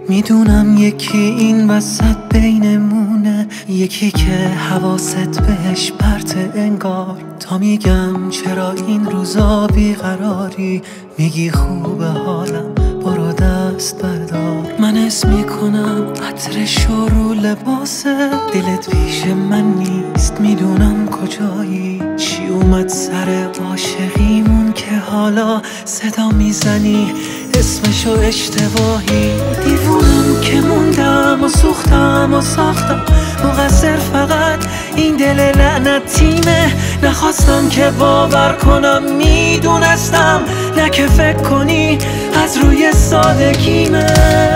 میدونم یکی این وسط بینمونه، یکی که حواست بهش پرته انگار. تا میگم چرا این روزا بیقراری، میگی خوبه حالم برو دست بردار. من اسم میکنم عطرش رو لباسه، دلت پیش من نیست میدونم کجایی. چی اومد سر عاشقیمون که حالا صدا میزنی اسمشو اشتباهی. دیوونم که موندم و سوختم و ساختم، مقصر فقط این دل لعنتیمه. نخواستم که باور کنم میدونستم، نه که فکر کنی از روی سادگیمه.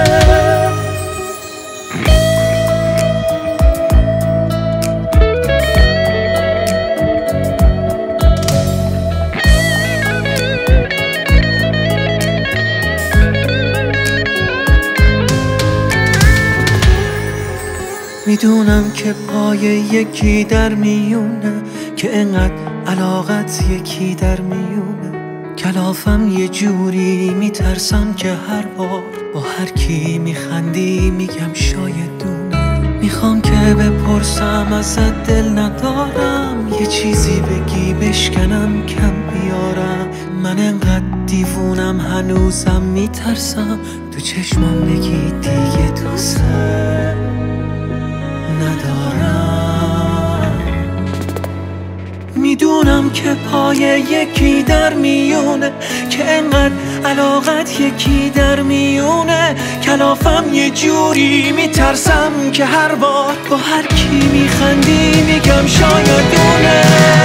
میدونم که پای یکی در میونه، که انقدر علاقت یکی در میونه. کلافم یه جوری میترسم که هر بار با هر کی میخندی میگم شاید دونه. میخوام که بپرسم ازت دل ندارم، یه چیزی بگی بشکنم کم بیارم. من انقدر دیوونم هنوزم میترسم تو چشمام بگی دیگه دوست ندارم. میدونم که پای یکی در میونه، که انقدر علاقت یکی در میونه. کلافم یه جوری میترسم که هر بار با هر کی میخندی میگم شاید دونه.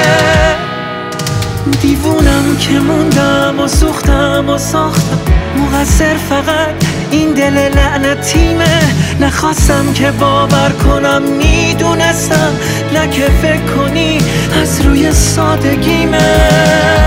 دیوونم که موندم و سوختم و ساختم، مقصر فقط این دل لعنتیمه. نخواستم که باور کنم میدونستم، نه که فکر کنی از روی سادگیمه.